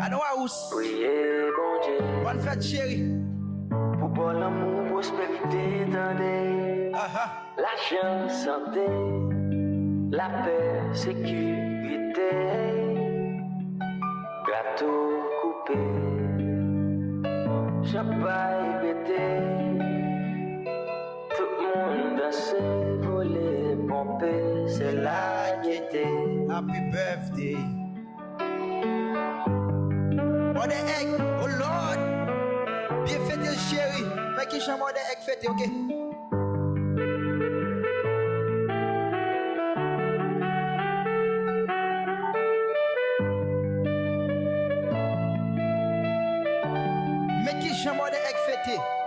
know house. Priez, bon Dieu. Bonne fête, chérie. Pour bon l'amour, prospérité, tendez. La chance, santé. La paix, sécurité. Gâteau coupé. Champagne pété. Tout le monde danse, voler, pomper. C'est la gaieté. Happy birthday. More the egg, oh Lord. Bien fêté, chérie. Mais qui chante more the egg fêté, ok? Mais qui chante more the egg fêté?